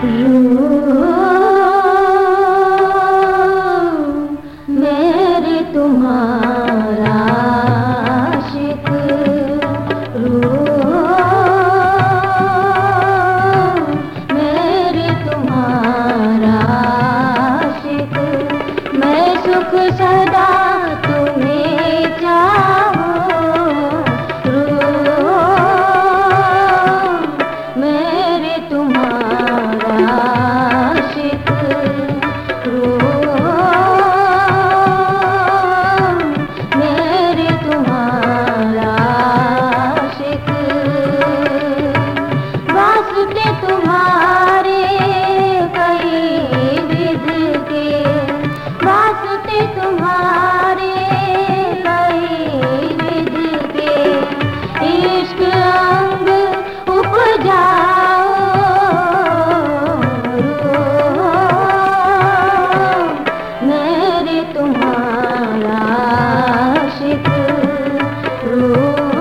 रो मेरे तुम्हारा आशिक, रो मेरे तुम्हारा आशिक। मैं सुख सदा तुम्हें चाहूं, रो मेरे तुम्हारा आशिक, रो मेरे तुम्हारा आशिक। वास्ते तुम्हारे कई विध के, वास्ते तुम्हारे कई विध के। इश्क अंग उपजाओ, रो मेरे तुम्हारा आशिक, रो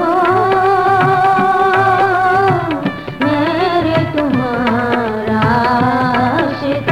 मेरे तुम्हारा आशिक।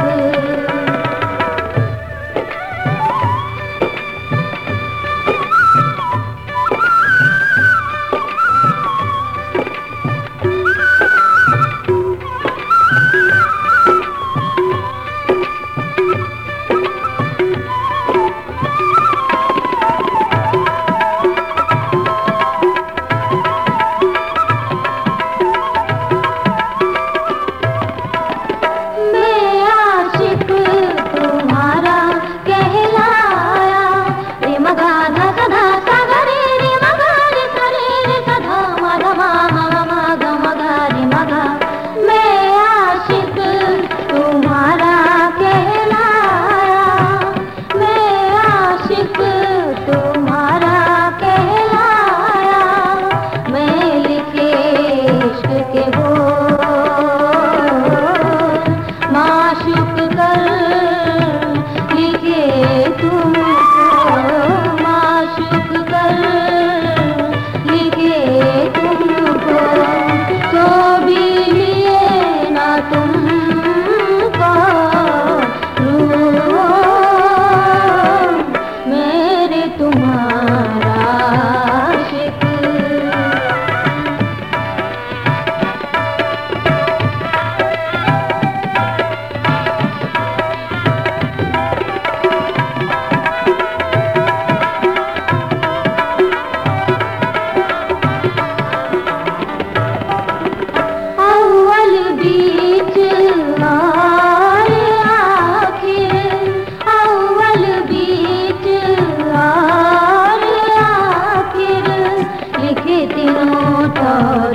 और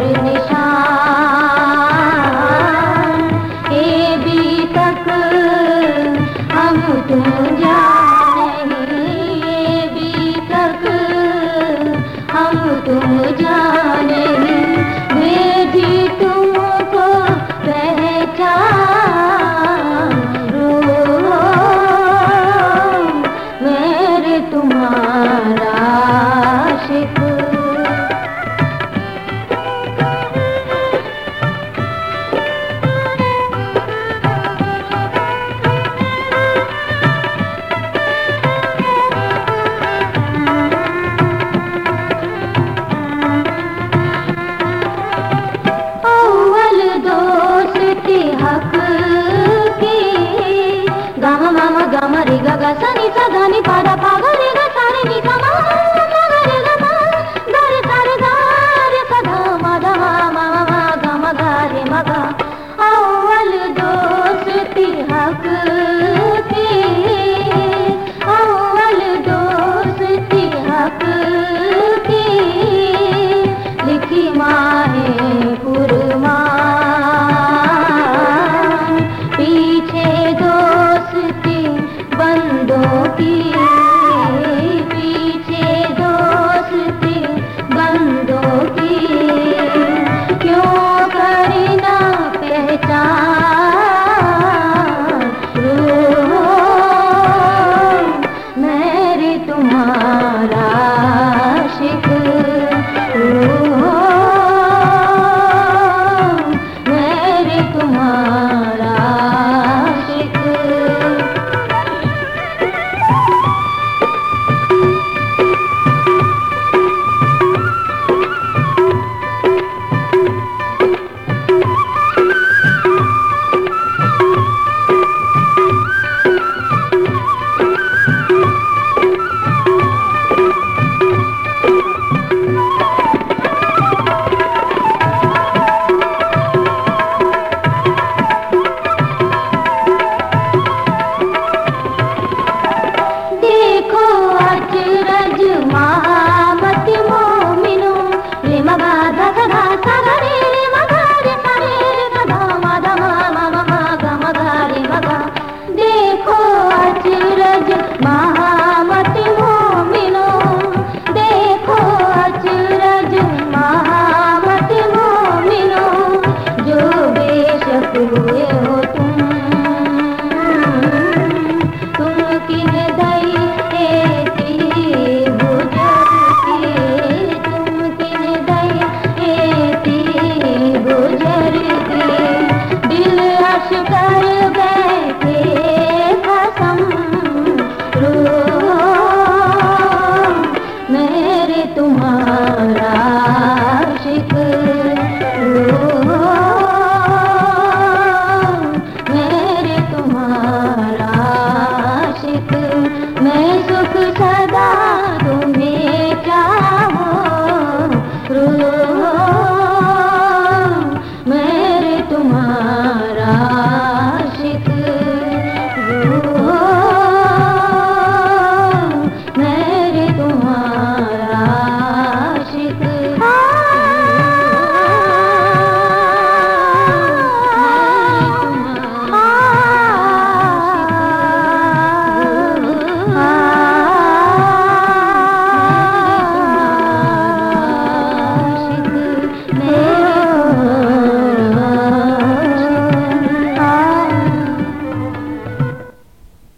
निशान ये भी तक हम तुम जाने, ये भी तक हम तुम जाने। भेजी तुमको पहचान, रो मेरे तुम्हारा आशिक। Gama re ga ga sa ni sa ga ni pa da pa ga re ga sa re ni sa ma ma ga re ga ma ga re sa re ga re sa ga ma da ma ma ma ga ma ga re ma ga